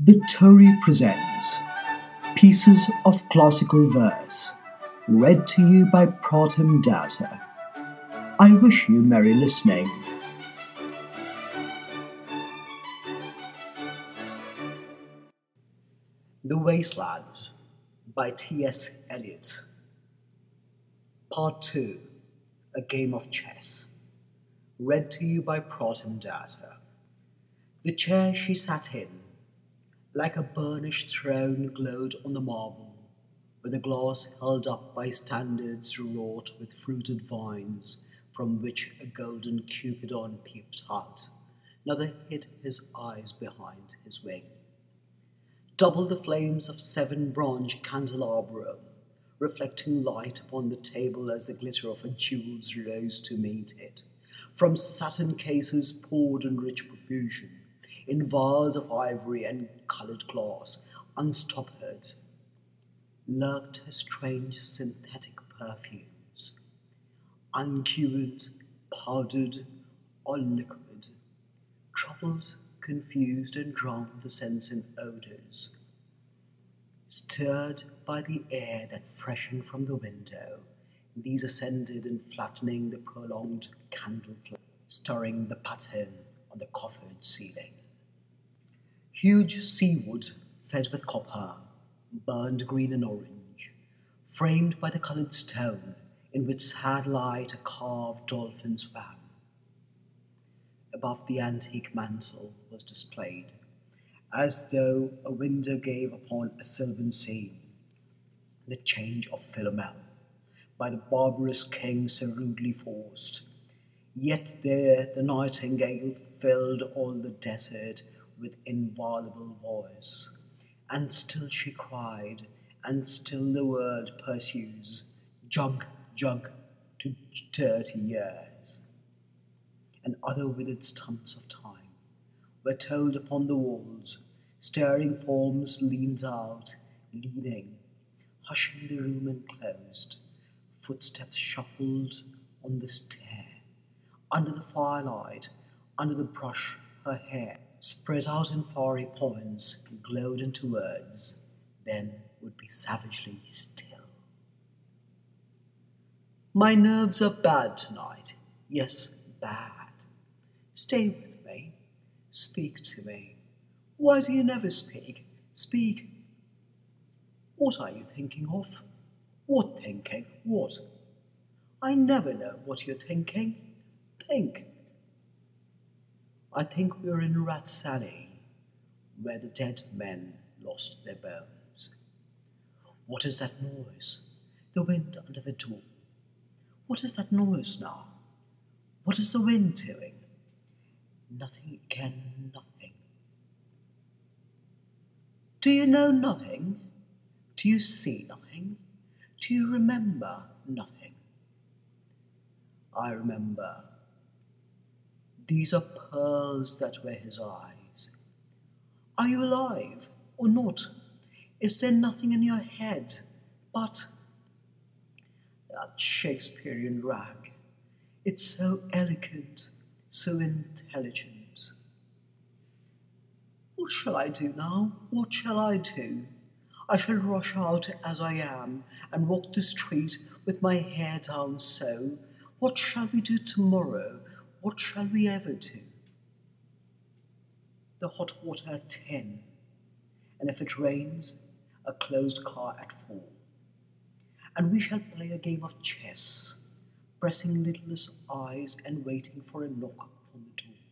Victory presents Pieces of Classical Verse, read to you by Pratham Datta. I wish you merry listening. The Wasteland by T.S. Eliot. Part 2, A Game of Chess, read to you by Pratham Datta. The chair she sat in, like a burnished throne, glowed on the marble, with a glass held up by standards wrought with fruited vines, from which a golden Cupidon peeped out. Another hid his eyes behind his wing. Double the flames of 7 bronze candelabrum, reflecting light upon the table as the glitter of her jewels rose to meet it. From satin cases poured in rich profusion, in vase of ivory and coloured glass, unstoppered, lurked her strange synthetic perfumes, uncured, powdered, or liquid, troubled, confused, and drowned the sense in odours, stirred by the air that freshened from the window. These ascended in flattening the prolonged candle flame, stirring the pattern on the coffered ceiling. Huge seawood, fed with copper, burned green and orange, framed by the coloured stone, in which sad light a carved dolphin swam. Above the antique mantel was displayed, as though a window gave upon a sylvan scene, the change of Philomel, by the barbarous king so rudely forced. Yet there the nightingale filled all the desert with inviolable voice, and still she cried, and still the world pursues, jug, jug, to 30 years. And other withered stumps of time were told upon the walls, staring forms leaned out, leaning, hushing the room enclosed, footsteps shuffled on the stair, under the firelight, under the brush her hair, spread out in fiery points, glowed into words, then would be savagely still. My nerves are bad tonight, yes, bad. Stay with me, speak to me. Why do you never speak? Speak. What are you thinking of? What thinking? What? I never know what you're thinking. Think. I think we're in Rat's Alley, where the dead men lost their bones. What is that noise? The wind under the door. What is that noise now? What is the wind doing? Nothing again, nothing. Do you know nothing? Do you see nothing? Do you remember nothing? I remember. These are pearls that were his eyes. Are you alive or not? Is there nothing in your head but that Shakespearean rag? It's so elegant, so intelligent. What shall I do now? What shall I do? I shall rush out as I am and walk the street with my hair down so. What shall we do tomorrow? What shall we ever do? The hot water at 10, and if it rains, a closed car at 4. And we shall play a game of chess, pressing lidless eyes and waiting for a knock on the door.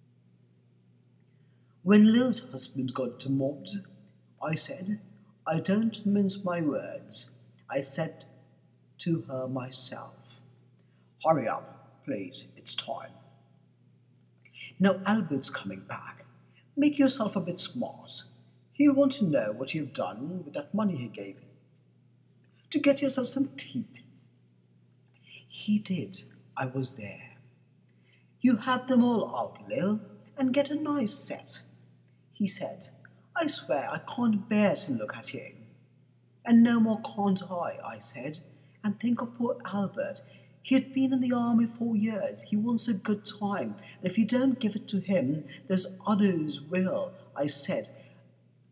When Lil's husband got demobbed, I said, I don't mince my words. I said to her myself, hurry up, please, it's time. Now Albert's coming back. Make yourself a bit smart. He'll want to know what you've done with that money he gave you. To get yourself some teeth. He did. I was there. You have them all out, Lil, and get a nice set. He said, I swear I can't bear to look at you. And no more can't I said, and think of poor Albert. He had been in the army 4 years. He wants a good time. And if you don't give it to him, there's others will, I said.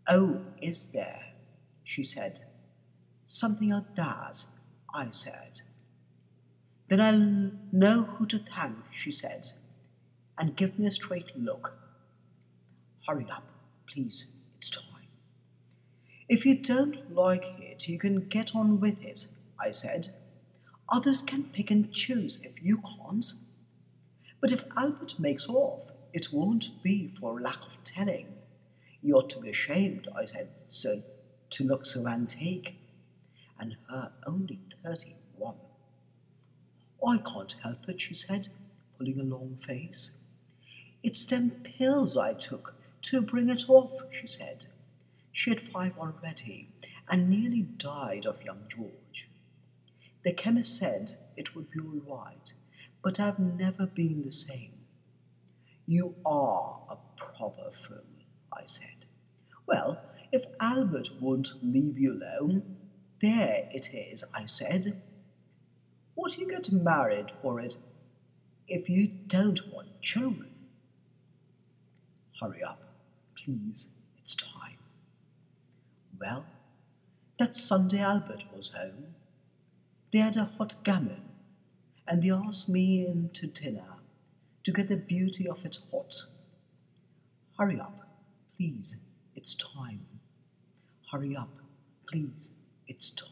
Oh, is there? She said. Something like that, I said. Then I'll know who to thank, she said, and give me a straight look. Hurry up, please, it's time. If you don't like it, you can get on with it, I said. Others can pick and choose if you can't. But if Albert makes off, it won't be for lack of telling. You ought to be ashamed, I said, so to look so antique. And her only 31. I can't help it, she said, pulling a long face. It's them pills I took to bring it off, she said. She had 5 already, and nearly died of young George. The chemist said it would be all right, but I've never been the same. You are a proper fool, I said. Well, if Albert won't leave you alone, there it is, I said. What do you get married for it if you don't want children? Hurry up, please, it's time. Well, that Sunday Albert was home. They had a hot gammon, and they asked me in to dinner to get the beauty of it hot. Hurry up, please, it's time. Hurry up, please, it's time.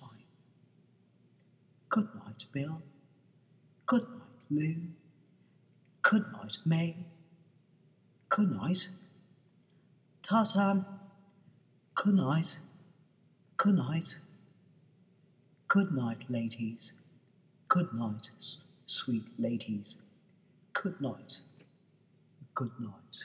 Good night, Bill. Good night, Lou. Good night, May. Good night. Ta-ta. Good night. Good night. Good night, ladies. Good night, sweet ladies. Good night. Good night.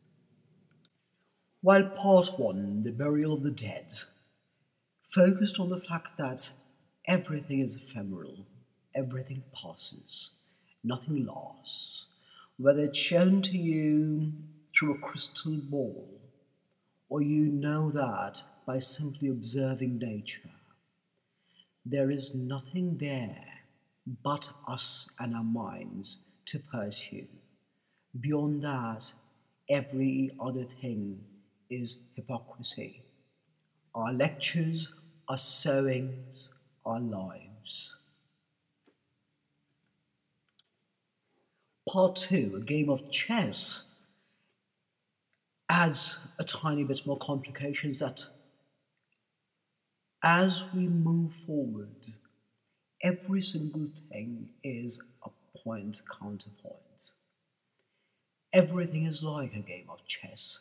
While part 1, The Burial of the Dead, focused on the fact that everything is ephemeral, everything passes, nothing lasts, whether it's shown to you through a crystal ball, or you know that by simply observing nature. There is nothing there but us and our minds to pursue. Beyond that, every other thing is hypocrisy. Our lectures, our sewings, our lives. Part 2, a game of chess, adds a tiny bit more complications that as we move forward, every single thing is a point counterpoint. Everything is like a game of chess.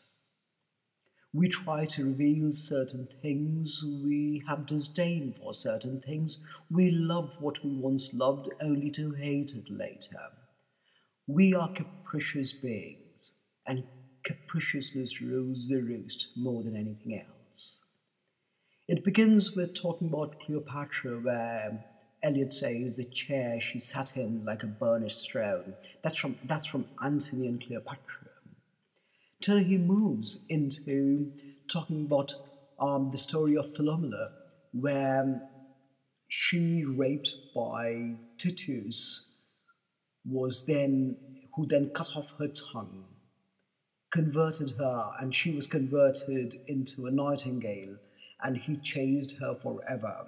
We try to reveal certain things, we have disdain for certain things, we love what we once loved only to hate it later. We are capricious beings, and capriciousness rules the roost more than anything else. It begins with talking about Cleopatra, where Eliot says the chair she sat in like a burnished throne. That's from Antony and Cleopatra. Till he moves into talking about the story of Philomela, where she, raped by Titus, who then cut off her tongue, converted her, and she was converted into a nightingale, and he chased her forever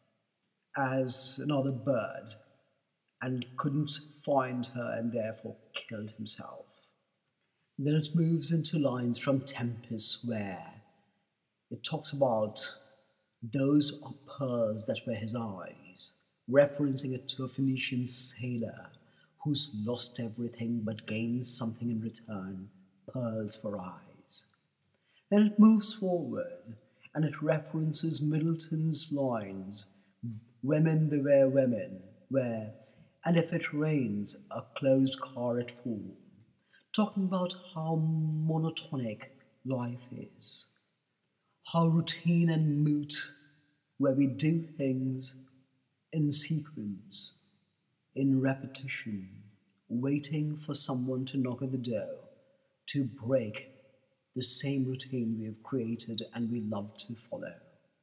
as another bird, and couldn't find her, and therefore killed himself. Then it moves into lines from Tempest, where it talks about those are pearls that were his eyes, referencing it to a Phoenician sailor who's lost everything but gains something in return, pearls for eyes. Then it moves forward and it references Middleton's lines, women beware women, where, and if it rains, a closed car it falls, talking about how monotonic life is, how routine and moot, where we do things in sequence, in repetition, waiting for someone to knock at the door to break the same routine we have created and we love to follow.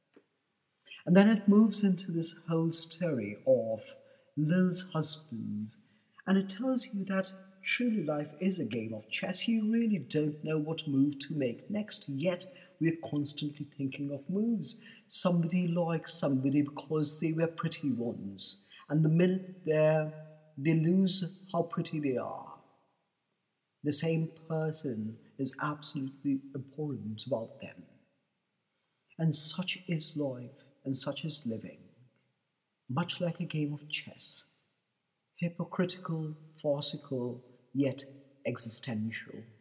And then it moves into this whole story of Lil's husband, and it tells you that truly life is a game of chess. You really don't know what move to make next, yet we're constantly thinking of moves. Somebody likes somebody because they were pretty once, and the minute they lose how pretty they are, the same person is absolutely abhorrent about them. And such is life, and such is living, much like a game of chess, hypocritical, farcical, yet existential.